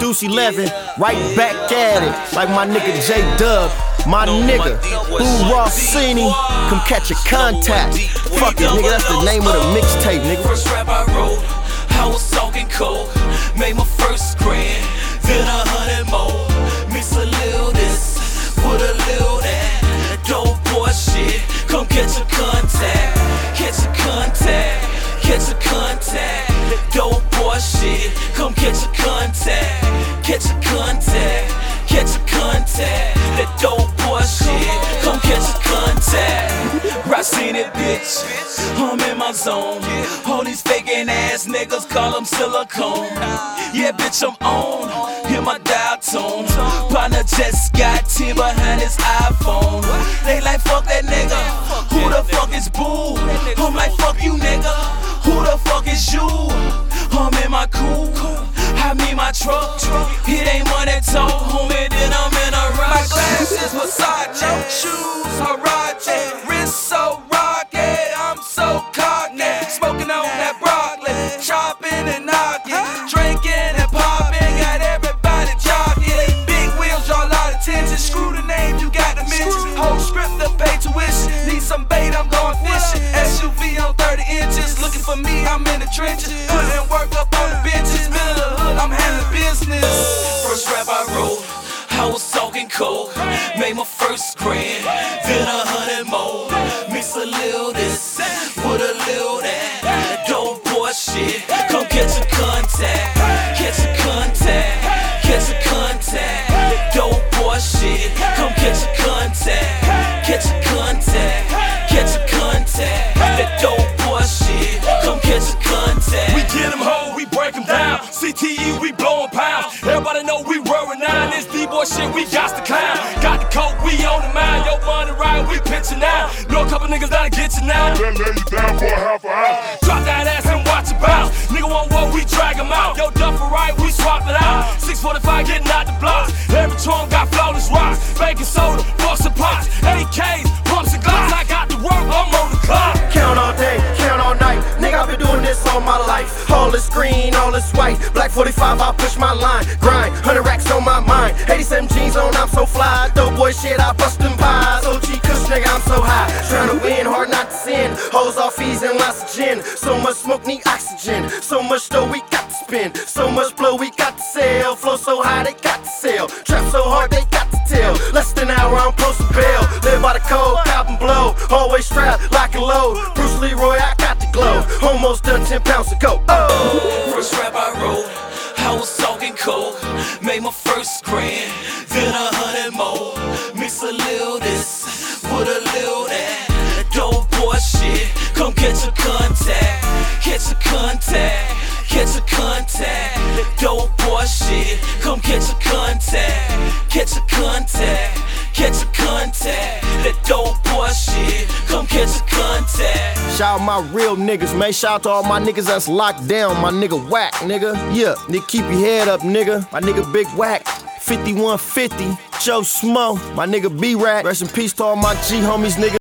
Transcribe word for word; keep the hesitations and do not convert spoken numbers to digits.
Deuce eleven, right back at it, like my nigga J-Dub. My nigga, Boo Rossini, come catch a contact. Fuck it, nigga, that's the name of the mixtape, nigga. First rap I wrote, I was talking cold. Made my first grand, then a hundred more. Mix a little this, put a little that. Dope boy shit, come catch a contact. Catch a contact, catch a contact. Dope boy shit, come catch a contact. Catch a contact, catch a contact. That dope boy shit, come catch a contact. Rossini bitch, I'm in my zone. All these faking ass niggas call them silicone. Yeah bitch I'm on, hear my dial tone. Partner just got ten behind his iPhone. They like fuck that nigga, who the fuck is Boo? I'm like fuck you nigga, who the fuck is you? I'm in my coupe, I mean my truck. It ain't money talk, homie, then I'm in a rush. My glasses Versace, shoes Huarache, wrist so rocky, I'm so cocky. Smoking on that broccoli, chopping and knocking, drinking and popping, got everybody jogging. Big wheels draw a lot of attention, screw the name, you got the mention. Whole script to pay tuition, need some bait, I'm going fishing. S U V on thirty inches, looking for me, I'm in the trenches. Putting work up on the benches, middle of the hood, I'm handling business. First rap I wrote, I was talking cold. Made my first grand, then a hundred more. Mix a little this, put a little that. Dope boy shit, come catch a contact. Catch a contact, catch a contact. Dope boy shit, come catch a contact. Catch a contact, catch a contact. That dope boy shit, come catch a contact. We get them whole, we break them down. C T E, we blowin' pounds. Everybody know we roaring nine. This D-boy shit, we got the clown. Got the coke, we on the mind. Yo, money right, we pitchin' now. Know a couple niggas that'll get you now. Then lay you down for a half an hour. Drop that ass and watch it bounce. Nigga want what, we drag him out. Yo, Duffer right, we swap it out. six forty-five getting out the blocks. Every trunk got flawless rocks. Baking soda, books and pots. A Ks, pumps and glocks. I got the work, I'm on the clock. Count all day, count all night. Nigga, I've been doing this all my life. All is green, all is white. Black forty-five, I push my line. Grind, hundred racks on my mind. eighty-seven jeans on, I'm so fly. Dope boy shit, I bust them pies. O G Kush, nigga, I'm so high. Tryna win, hard not to sin. Hoes off fees and lots of gin. So much smoke, need oxygen. So much dough, we got to spin. So much blow, we got to sell. Flow so high, they got to sell. Trap so hard, they got to tell. Less than an hour, I'm posted bail. Live by the code, cop and blow. Always strapped, lock and load. Bruce Leroy, I got the glow. Almost done ten pounds ago. Oh. First rap I wrote, I was talking cold. Made my first grand, then a hundred more. Mix a little this, put a little that. Dope boy shit, come catch a contact. Catch a contact, catch a contact. Dope boy shit, come catch a contact. Catch a contact, catch a contact. That dope boy shit, come catch a contact. Shout out my real niggas, man. Shout out to all my niggas that's locked down. My nigga Whack, nigga. Yeah, nigga, keep your head up, nigga. My nigga Big Whack, fifty-one fifty. Joe Smo, my nigga B-Rat. Rest in peace to all my G homies, nigga.